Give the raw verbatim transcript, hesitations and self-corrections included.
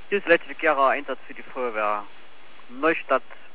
Hier ist letzte Gera Einsatz für die Feuerwehr Neustadt